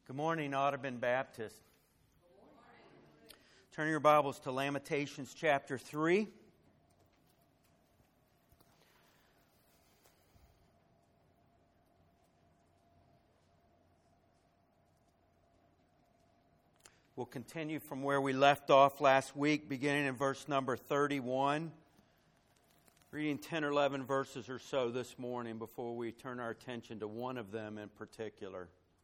Good morning, Audubon Baptist. Turn your Bibles to Lamentations chapter 3. We'll continue from where we left off last week, beginning in verse number 31. Reading 10 or 11 verses or so this morning before we turn our attention to one of them in particular.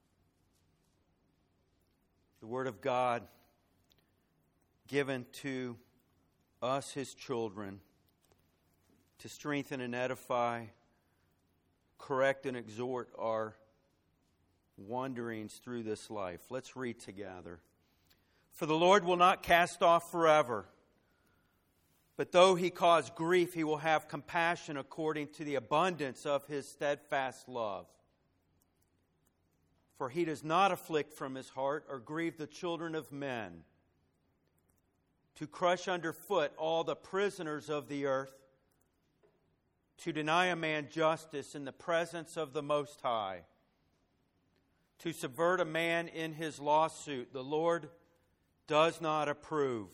The Word of God given to us, His children, to strengthen and edify, correct and exhort our wanderings through this life. Let's read together. For the Lord will not cast off forever, but though He cause grief, He will have compassion according to the abundance of His steadfast love. For He does not afflict from His heart or grieve the children of men, to crush underfoot all the prisoners of the earth, to deny a man justice in the presence of the Most High, to subvert a man in his lawsuit, the Lord does not approve.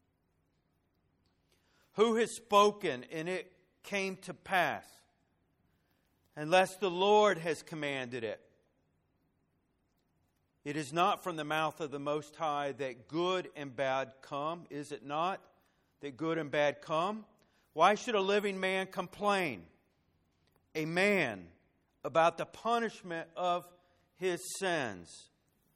Who has spoken and it came to pass, unless the Lord has commanded it? It is not from the mouth of the Most High that good and bad come, is it not? That good and bad come? Why should a living man complain? A man about the punishment of his sins.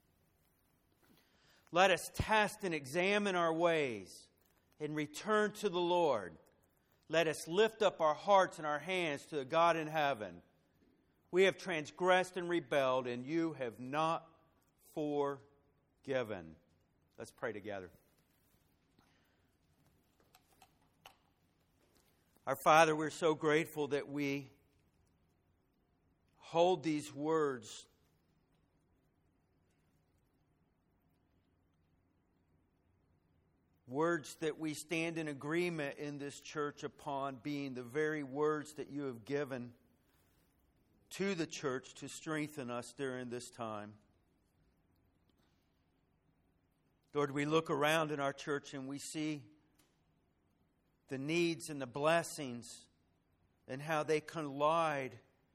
Let us test and examine our ways and return to the Lord. Let us lift up our hearts and our hands to the God in heaven. We have transgressed and rebelled, and you have not forgiven. Let's pray together. Our Father, we're so grateful that we hold these words that we stand in agreement in this church upon being the very words that you have given to the church to strengthen us during this time. Lord, we look around in our church and we see the needs and the blessings and how they collide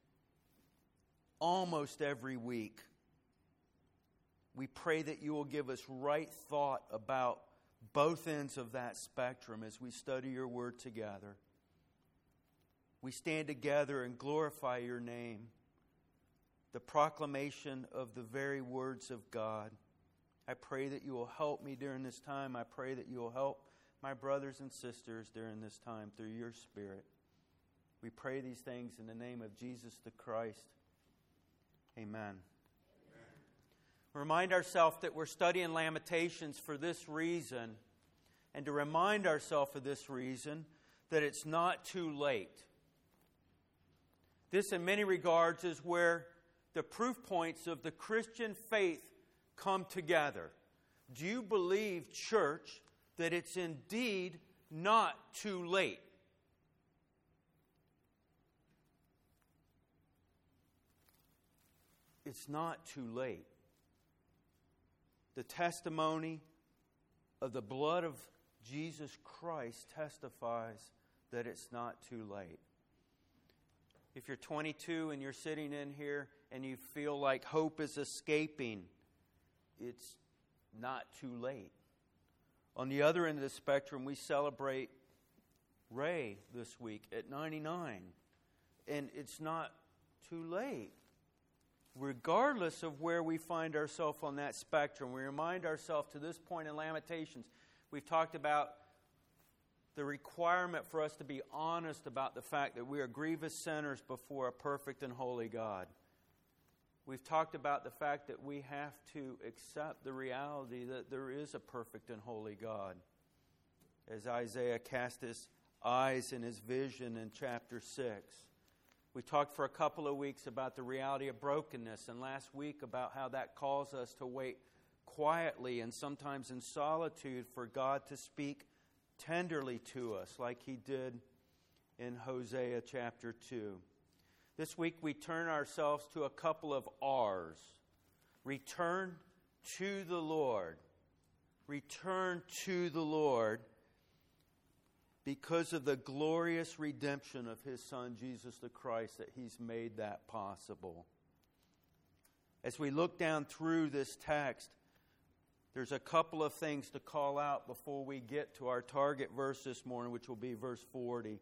almost every week. We pray that you will give us right thought about both ends of that spectrum as we study your word together. We stand together and glorify your name, the proclamation of the very words of God. I pray that you will help me during this time. I pray that you will help my brothers and sisters during this time through your Spirit. We pray these things in the name of Jesus the Christ. Amen. Remind ourselves that we're studying Lamentations for this reason, and to remind ourselves of this reason that it's not too late. This, in many regards, is where the proof points of the Christian faith come together. Do you believe, church, that it's indeed not too late? It's not too late. The testimony of the blood of Jesus Christ testifies that it's not too late. If you're 22 and you're sitting in here and you feel like hope is escaping, it's not too late. On the other end of the spectrum, we celebrate Ray this week at 99. And it's not too late. Regardless of where we find ourselves on that spectrum, we remind ourselves to this point in Lamentations, we've talked about the requirement for us to be honest about the fact that we are grievous sinners before a perfect and holy God. We've talked about the fact that we have to accept the reality that there is a perfect and holy God. As Isaiah cast his eyes in his vision in chapter 6. We talked for a couple of weeks about the reality of brokenness, and last week about how that calls us to wait quietly and sometimes in solitude for God to speak tenderly to us like He did in Hosea chapter 2. This week we turn ourselves to a couple of R's. Return to the Lord. Return to the Lord because of the glorious redemption of His Son, Jesus the Christ, that He's made that possible. As we look down through this text, there's a couple of things to call out before we get to our target verse this morning, which will be verse 40.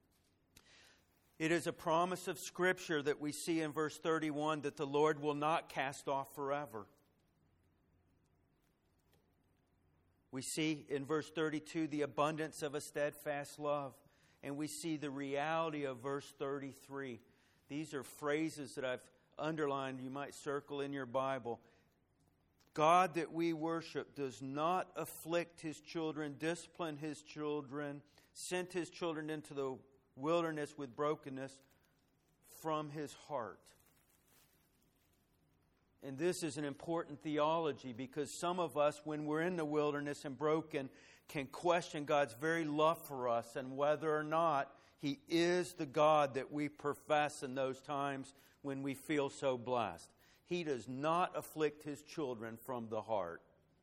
It is a promise of Scripture that we see in verse 31 that the Lord will not cast off forever. We see in verse 32 the abundance of a steadfast love. And we see the reality of verse 33. These are phrases that I've underlined. You might circle in your Bible. God that we worship does not afflict His children, discipline His children, sent His children into the wilderness with brokenness from His heart. And this is an important theology because some of us, when we're in the wilderness and broken, can question God's very love for us and whether or not He is the God that we profess in those times when we feel so blessed. He does not afflict His children from the heart.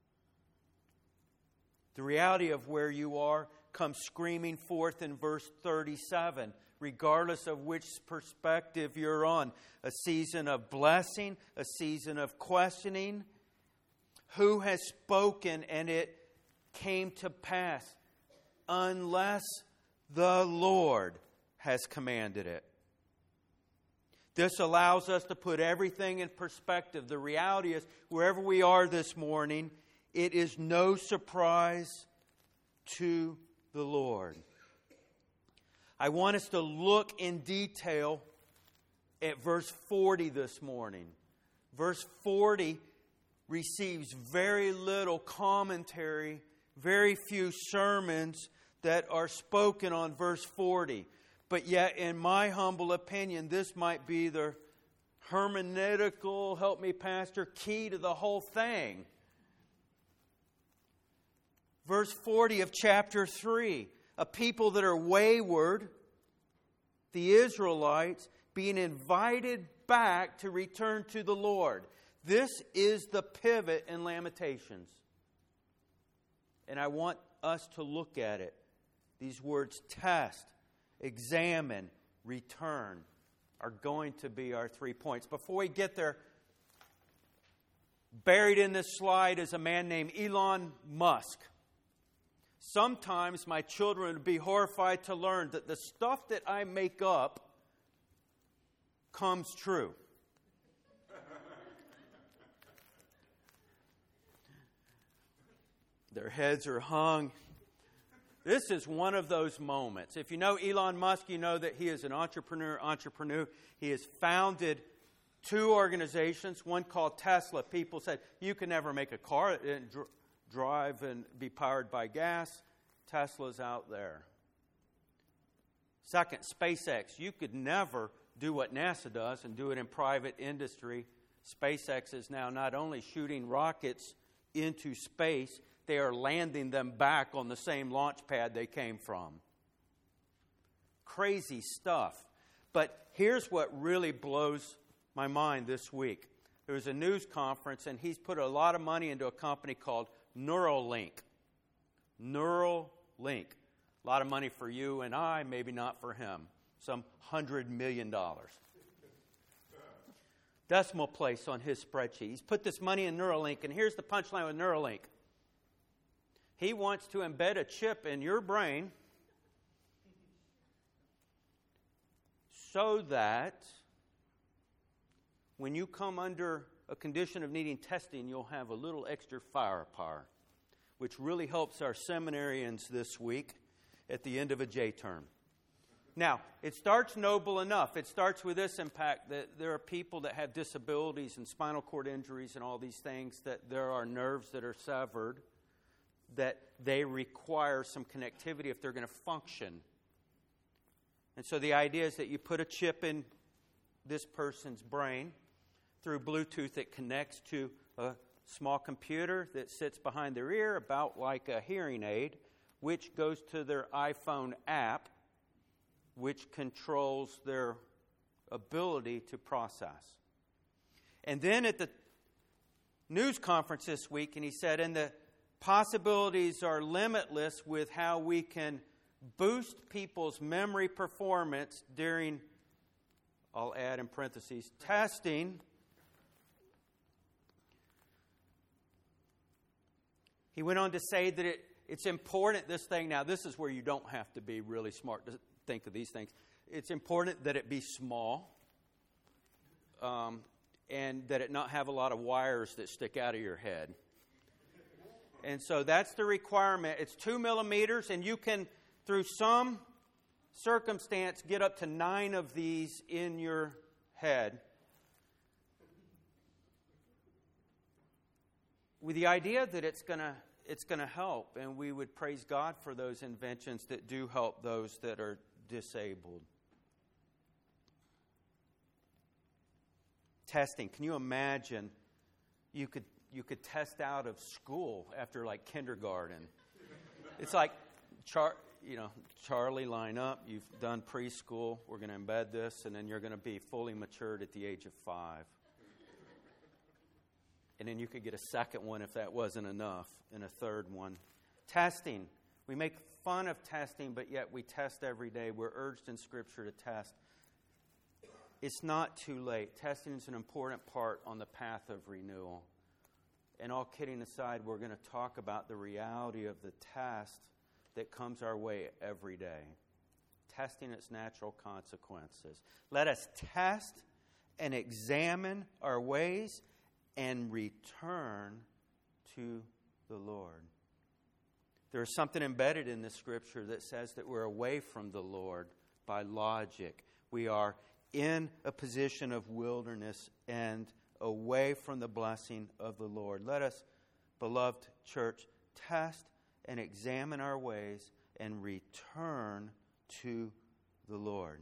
The reality of where you are comes screaming forth in verse 37. Regardless of which perspective you're on. A season of blessing, a season of questioning. Who has spoken and it came to pass? Unless the Lord has commanded it. This allows us to put everything in perspective. The reality is, wherever we are this morning, it is no surprise to the Lord. I want us to look in detail at verse 40 this morning. Verse 40 receives very little commentary, very few sermons that are spoken on verse 40. But yet, in my humble opinion, this might be the hermeneutical, help me pastor, key to the whole thing. Verse 40 of chapter 3. A people that are wayward, the Israelites, being invited back to return to the Lord. This is the pivot in Lamentations. And I want us to look at it. These words, test, examine, return, are going to be our 3 points. Before we get there, buried in this slide is a man named Elon Musk. Sometimes my children would be horrified to learn that the stuff that I make up comes true. Their heads are hung. This is one of those moments. If you know Elon Musk, you know that he is an entrepreneur. He has founded 2 organizations, one called Tesla. People said, you can never make a car that didn't drive and be powered by gas. Tesla's out there. Second, SpaceX. You could never do what NASA does and do it in private industry. SpaceX is now not only shooting rockets into space, they are landing them back on the same launch pad they came from. Crazy stuff. But here's what really blows my mind this week. There was a news conference, and he's put a lot of money into a company called Neuralink. Neuralink. A lot of money for you and I, maybe not for him. Some $100 million. Decimal place on his spreadsheet. He's put this money in Neuralink, and here's the punchline with Neuralink. He wants to embed a chip in your brain so that when you come under a condition of needing testing, you'll have a little extra firepower, which really helps our seminarians this week at the end of a J term. Now, it starts noble enough. It starts with this impact that there are people that have disabilities and spinal cord injuries and all these things, that there are nerves that are severed, that they require some connectivity if they're going to function. And so the idea is that you put a chip in this person's brain. Through Bluetooth, it connects to a small computer that sits behind their ear, about like a hearing aid, which goes to their iPhone app, which controls their ability to process. And then at the news conference this week, and he said, and the possibilities are limitless with how we can boost people's memory performance during, I'll add in parentheses, testing. He went on to say that it's important, this thing, now this is where you don't have to be really smart to think of these things. It's important that it be small, and that it not have a lot of wires that stick out of your head. And so that's the requirement. It's 2 millimeters, and you can, through some circumstance, get up to 9 of these in your head. With the idea that it's going to help, and we would praise God for those inventions that do help those that are disabled. Testing. Can you imagine you could test out of school after like kindergarten? It's like, Charlie, line up. You've done preschool. We're going to embed this, and then you're going to be fully matured at the age of 5. And then you could get a second one if that wasn't enough, and a third one. Testing. We make fun of testing, but yet we test every day. We're urged in Scripture to test. It's not too late. Testing is an important part on the path of renewal. And all kidding aside, we're going to talk about the reality of the test that comes our way every day. Testing its natural consequences. Let us test and examine our ways and return to the Lord. There is something embedded in this Scripture that says that we're away from the Lord by logic. We are in a position of wilderness and away from the blessing of the Lord. Let us, beloved church, test and examine our ways and return to the Lord.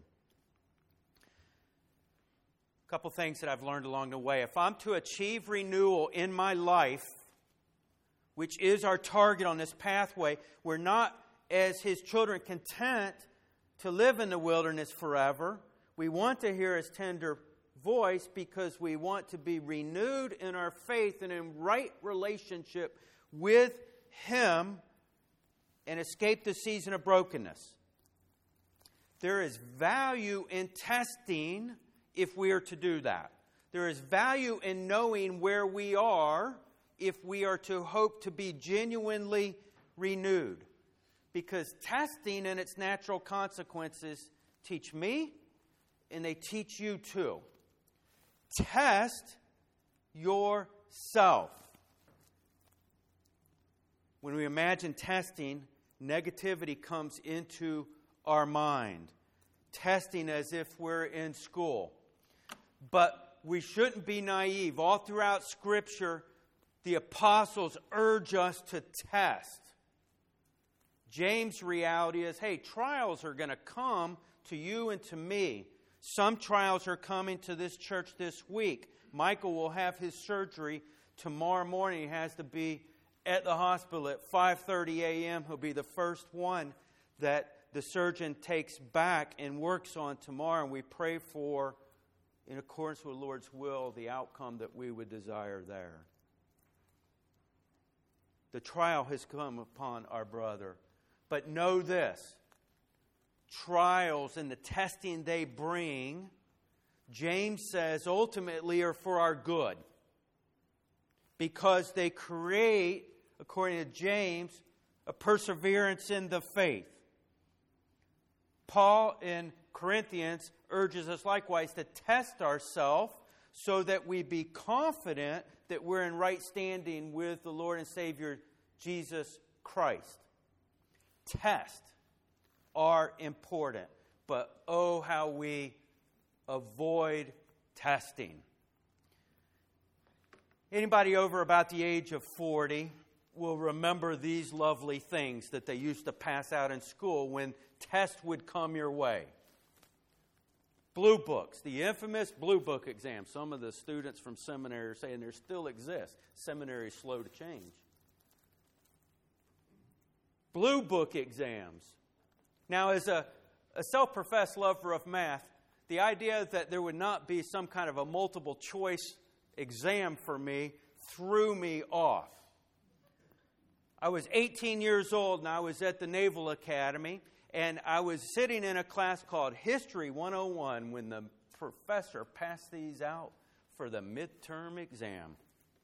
A couple things that I've learned along the way. If I'm to achieve renewal in my life, which is our target on this pathway, we're not, as His children, content to live in the wilderness forever. We want to hear His tender voice because we want to be renewed in our faith and in right relationship with Him and escape the season of brokenness. There is value in testing if we are to do that. There is value in knowing where we are if we are to hope to be genuinely renewed. Because testing and its natural consequences teach me, and they teach you too. Test yourself. When we imagine testing, negativity comes into our mind. Testing as if we're in school. But we shouldn't be naive. All throughout Scripture, the apostles urge us to test. James' reality is, hey, trials are going to come to you and to me. Some trials are coming to this church this week. Michael will have his surgery tomorrow morning. He has to be at the hospital at 5:30 a.m. He'll be the first one that the surgeon takes back and works on tomorrow. And we pray for, in accordance with the Lord's will, the outcome that we would desire there. The trial has come upon our brother. But know this. Trials and the testing they bring, James says, ultimately are for our good. Because they create, according to James, a perseverance in the faith. Paul in Corinthians urges us likewise to test ourselves so that we be confident that we're in right standing with the Lord and Savior Jesus Christ. Tests are important, but oh, how we avoid testing. Anybody over about the age of 40 will remember these lovely things that they used to pass out in school when tests would come your way. Blue books, the infamous blue book exam. Some of the students from seminary are saying there still exists. Seminary is slow to change. Blue book exams. Now, as a self-professed lover of math, the idea that there would not be some kind of a multiple choice exam for me threw me off. I was 18 years old and I was at the Naval Academy, and I was sitting in a class called History 101 when the professor passed these out for the midterm exam.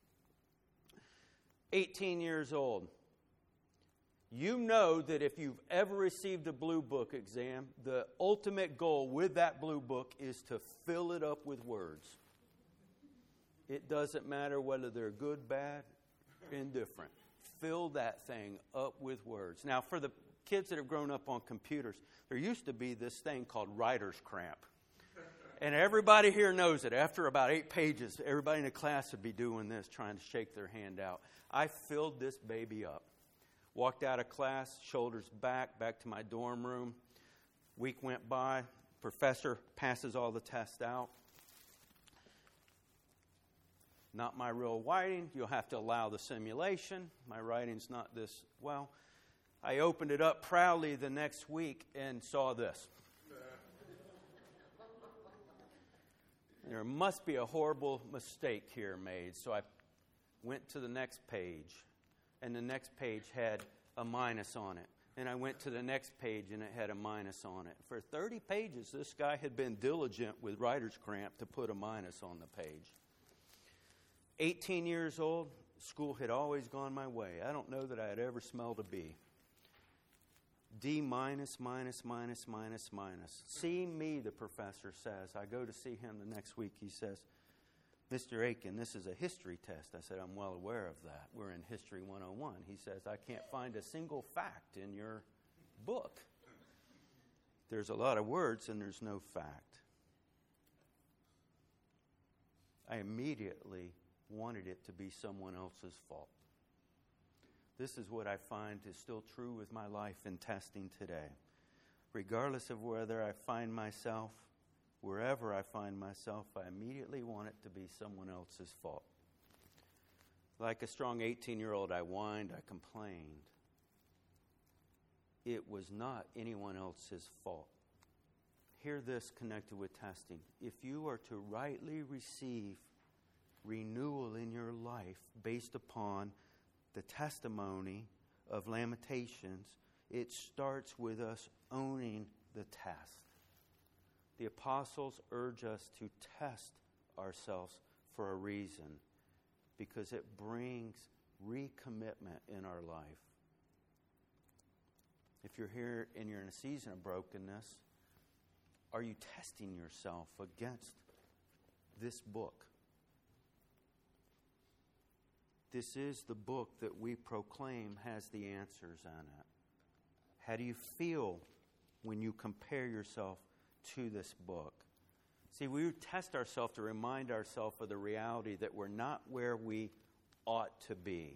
18 years old. You know that if you've ever received a blue book exam, the ultimate goal with that blue book is to fill it up with words. It doesn't matter whether they're good, bad, indifferent. Fill that thing up with words. Now, for the kids that have grown up on computers, there used to be this thing called writer's cramp. And everybody here knows it. After about 8 pages, everybody in the class would be doing this, trying to shake their hand out. I filled this baby up. Walked out of class, shoulders back to my dorm room. Week went by. Professor passes all the tests out. Not my real writing. You'll have to allow the simulation. My writing's not this well. I opened it up proudly the next week and saw this. There must be a horrible mistake here made. So I went to the next page, and the next page had a minus on it. And I went to the next page, and it had a minus on it. For 30 pages, this guy had been diligent with writer's cramp to put a minus on the page. 18 years old, school had always gone my way. I don't know that I had ever smelled a B. D minus, minus, minus, minus, minus. See me, the professor says. I go to see him the next week. He says, Mr. Aiken, this is a history test. I said, I'm well aware of that. We're in History 101. He says, I can't find a single fact in your book. There's a lot of words and there's no fact. I immediately wanted it to be someone else's fault. This is what I find is still true with my life in testing today. Regardless of whether I find myself, wherever I find myself, I immediately want it to be someone else's fault. Like a strong 18-year-old, I whined, I complained. It was not anyone else's fault. Hear this connected with testing. If you are to rightly receive renewal in your life based upon the testimony of Lamentations, it starts with us owning the test. The apostles urge us to test ourselves for a reason, because it brings recommitment in our life. If you're here and you're in a season of brokenness, are you testing yourself against this book? This is the book that we proclaim has the answers in it. How do you feel when you compare yourself to this book? See, we test ourselves to remind ourselves of the reality that we're not where we ought to be.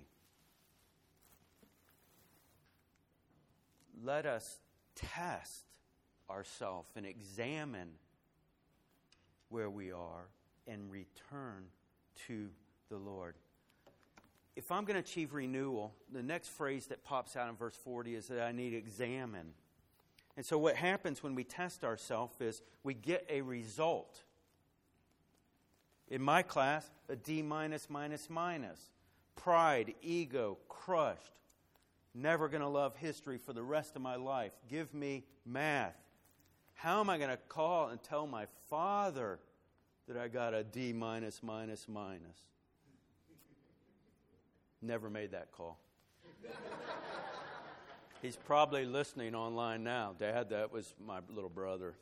Let us test ourselves and examine where we are and return to the Lord. If I'm going to achieve renewal, the next phrase that pops out in verse 40 is that I need to examine. And so what happens when we test ourselves is we get a result. In my class, a D minus, minus, minus. Pride, ego, crushed. Never going to love history for the rest of my life. Give me math. How am I going to call and tell my father that I got a D minus, minus, minus? Never made that call. He's probably listening online now. Dad, that was my little brother.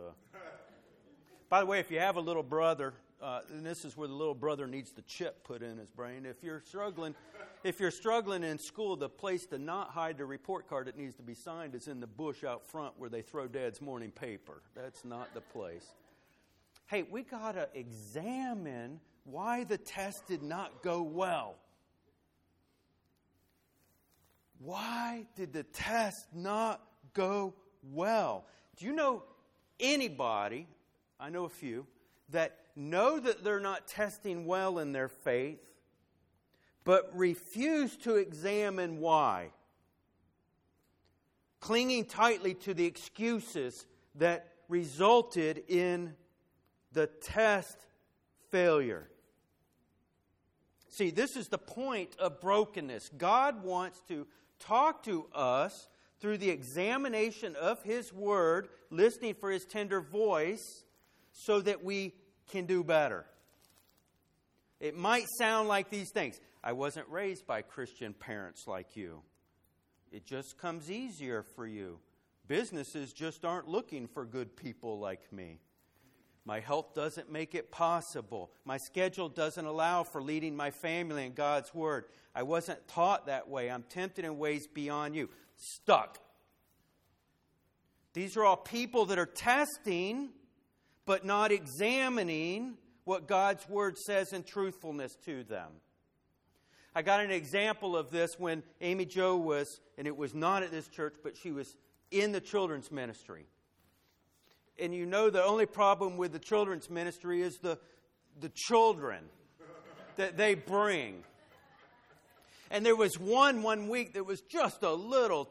By the way, if you have a little brother, and this is where the little brother needs the chip put in his brain. If you're struggling in school, the place to not hide the report card that needs to be signed is in the bush out front where they throw Dad's morning paper. That's not the place. Hey, we got to examine why the test did not go well. Why did the test not go well? Do you know anybody, I know a few, that know that they're not testing well in their faith, but refuse to examine why? Clinging tightly to the excuses that resulted in the test failure. See, this is the point of brokenness. God wants to talk to us through the examination of His Word, listening for His tender voice, so that we can do better. It might sound like these things. I wasn't raised by Christian parents like you. It just comes easier for you. Businesses just aren't looking for good people like me. My health doesn't make it possible. My schedule doesn't allow for leading my family in God's Word. I wasn't taught that way. I'm tempted in ways beyond you. Stuck. These are all people that are testing, but not examining what God's Word says in truthfulness to them. I got an example of this when Amy Jo was, and it was not at this church, but she was in the children's ministry. And you know the only problem with the children's ministry is the children that they bring. And there was one week that was just a little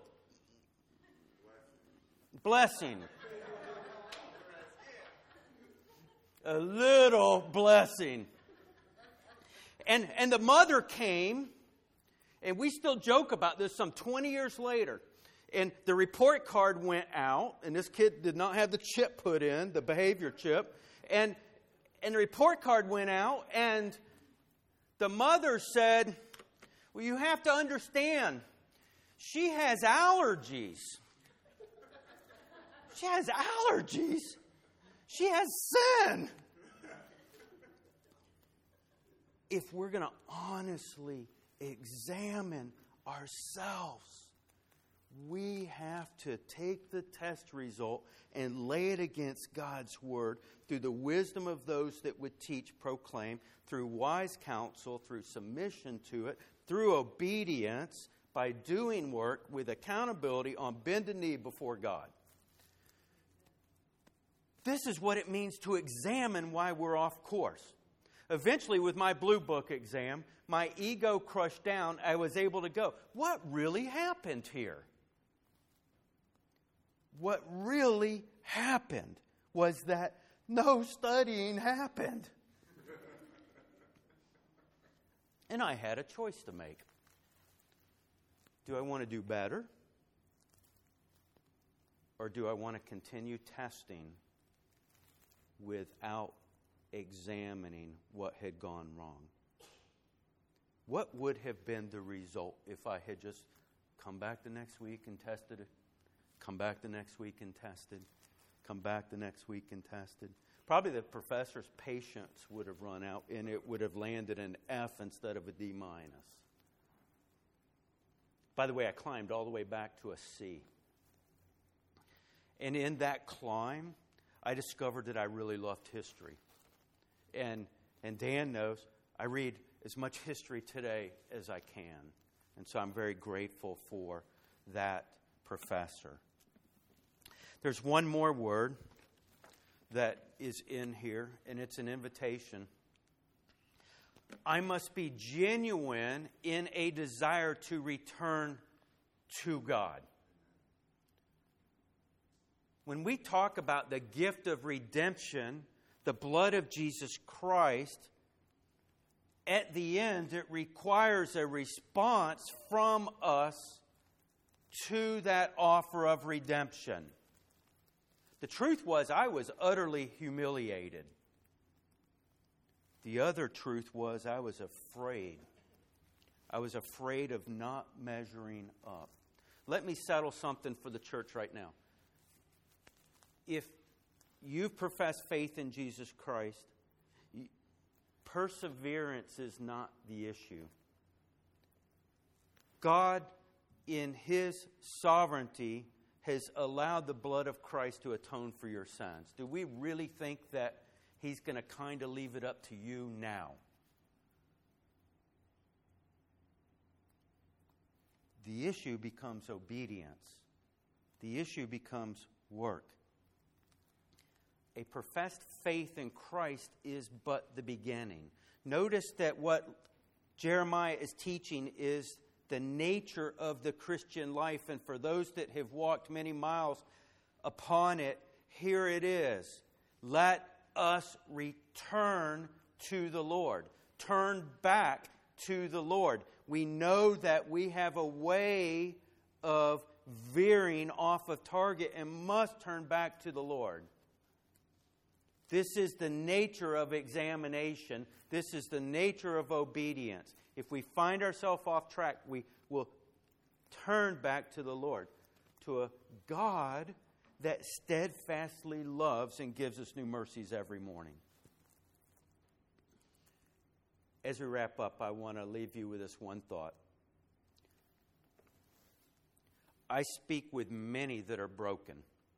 blessing. A little blessing. And the mother came, and we still joke about this some 20 years later. And the report card went out, and this kid did not have the chip put in, the behavior chip. And the report card went out, and the mother said, well, you have to understand, she has allergies. She has allergies. She has sin. If we're going to honestly examine ourselves, we have to take the test result and lay it against God's Word through the wisdom of those that would teach, proclaim, through wise counsel, through submission to it, through obedience, by doing work with accountability on bended knee before God. This is what it means to examine why we're off course. Eventually, with my Blue Book exam, my ego crushed down. I was able to go, what really happened here? What really happened was that no studying happened. And I had a choice to make. Do I want to do better? Or do I want to continue testing without examining what had gone wrong? What would have been the result if I had just come back the next week and tested it? Come back the next week and tested. Come back the next week and tested. Probably the professor's patience would have run out and it would have landed an F instead of a D-. By the way, I climbed all the way back to a C. And in that climb, I discovered that I really loved history. And Dan knows I read as much history today as I can. And so I'm very grateful for that professor. There's one more word that is in here, and it's an invitation. I must be genuine in a desire to return to God. When we talk about the gift of redemption, the blood of Jesus Christ, at the end it requires a response from us to that offer of redemption. The truth was, I was utterly humiliated. The other truth was, I was afraid. I was afraid of not measuring up. Let me settle something for the church right now. If you've professed faith in Jesus Christ, perseverance is not the issue. God, in His sovereignty, has allowed the blood of Christ to atone for your sins. Do we really think that He's going to kind of leave it up to you now? The issue becomes obedience. The issue becomes work. A professed faith in Christ is but the beginning. Notice that what Jeremiah is teaching is the nature of the Christian life. And for those that have walked many miles upon it, here it is. Let us return to the Lord. Turn back to the Lord. We know that we have a way of veering off of target and must turn back to the Lord. This is the nature of examination. This is the nature of obedience. If we find ourselves off track, we will turn back to the Lord, to a God that steadfastly loves and gives us new mercies every morning. As we wrap up, I want to leave you with this one thought. I speak with many that are broken.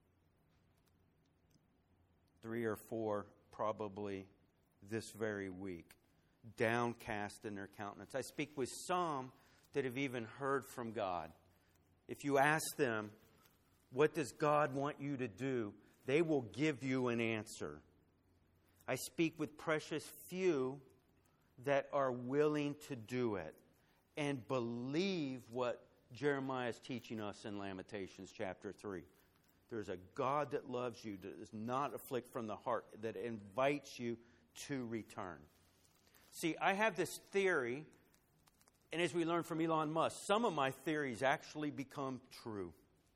3 or 4 probably this very week, downcast in their countenance. I speak with some that have even heard from God. If you ask them, what does God want you to do? They will give you an answer. I speak with precious few that are willing to do it and believe what Jeremiah is teaching us in Lamentations chapter 3. There's a God that loves you, that does not afflict from the heart, that invites you to return. See, I have this theory, and as we learned from Elon Musk, some of my theories actually become true.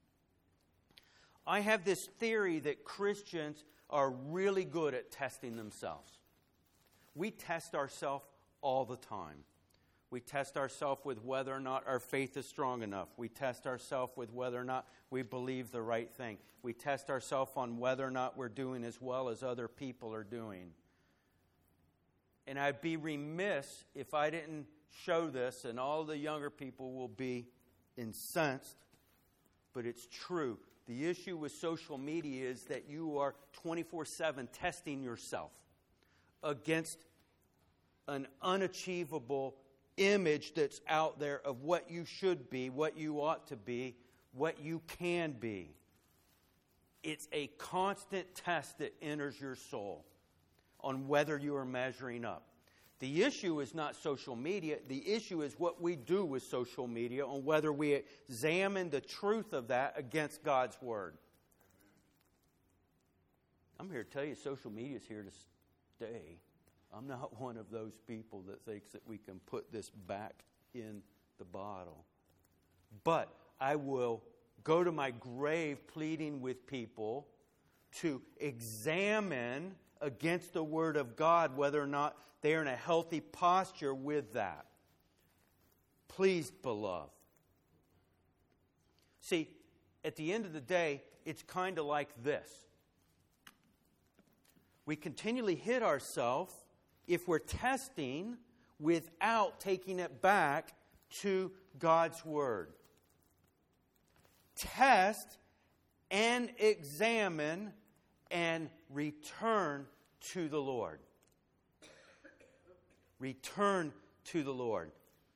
I have this theory that Christians are really good at testing themselves. We test ourselves all the time. We test ourselves with whether or not our faith is strong enough. We test ourselves with whether or not we believe the right thing. We test ourselves on whether or not we're doing as well as other people are doing. And I'd be remiss if I didn't show this, and all the younger people will be incensed, but it's true. The issue with social media is that you are 24/7 testing yourself against an unachievable image that's out there of what you should be, what you ought to be, what you can be. It's a constant test that enters your soul on whether you are measuring up. The issue is not social media. The issue is what we do with social media, on whether we examine the truth of that against God's Word. I'm here to tell you, social media is here to stay. I'm not one of those people that thinks that we can put this back in the bottle. But I will go to my grave pleading with people to examine against the Word of God whether or not they are in a healthy posture with that. Please, beloved. See, at the end of the day, it's kind of like this. We continually hit ourselves if we're testing without taking it back to God's Word. Test and examine and return to the Lord. Return to the Lord.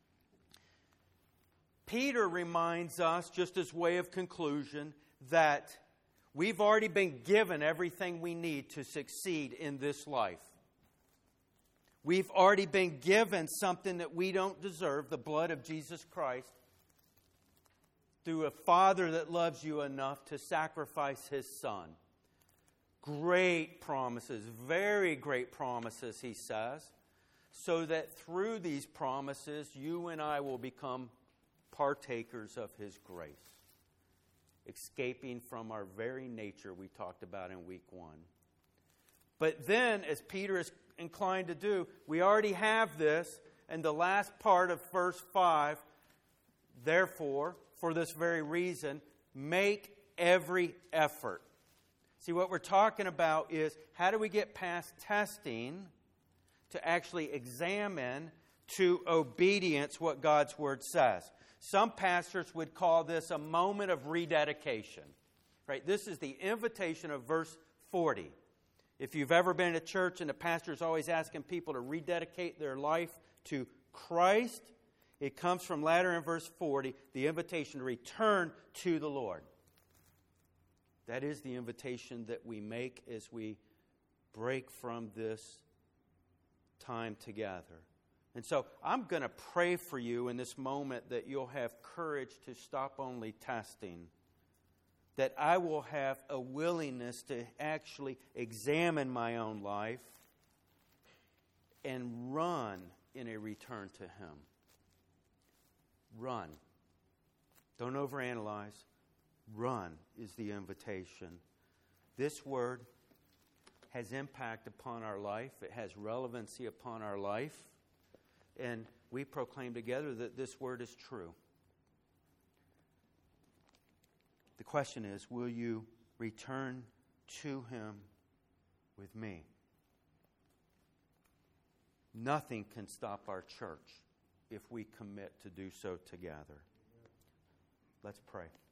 Peter reminds us, just as way of conclusion, that we've already been given everything we need to succeed in this life. We've already been given something that we don't deserve, the blood of Jesus Christ, through a Father that loves you enough to sacrifice His Son. Great promises, very great promises, he says, so that through these promises, you and I will become partakers of His grace, escaping from our very nature we talked about in week 1. But then, as Peter is inclined to do, we already have this, and the last part of verse 5, therefore, for this very reason, make every effort. See, what we're talking about is how do we get past testing to actually examine to obedience what God's Word says. Some pastors would call this a moment of rededication. Right? This is the invitation of verse 40. If you've ever been in a church and the pastor is always asking people to rededicate their life to Christ, it comes from later in verse 40, the invitation to return to the Lord. That is the invitation that we make as we break from this time together. And so I'm going to pray for you in this moment that you'll have courage to stop only testing, that I will have a willingness to actually examine my own life and run in a return to Him. Run. Don't overanalyze. Run is the invitation. This word has impact upon our life. It has relevancy upon our life. And we proclaim together that this word is true. The question is, will you return to Him with me? Nothing can stop our church if we commit to do so together. Let's pray.